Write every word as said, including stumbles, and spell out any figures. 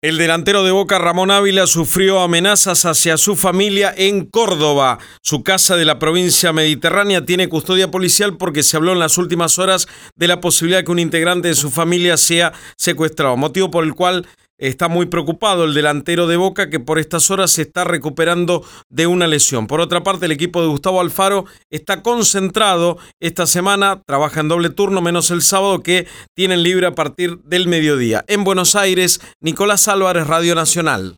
El delantero de Boca, Ramón Ávila, sufrió amenazas hacia su familia en Córdoba. Su casa de la provincia mediterránea tiene custodia policial porque se habló en las últimas horas de la posibilidad de que un integrante de su familia sea secuestrado, motivo por el cual está muy preocupado el delantero de Boca, que por estas horas se está recuperando de una lesión. Por otra parte, el equipo de Gustavo Alfaro está concentrado esta semana, trabaja en doble turno, menos el sábado, que tienen libre a partir del mediodía. En Buenos Aires, Nicolás Álvarez, Radio Nacional.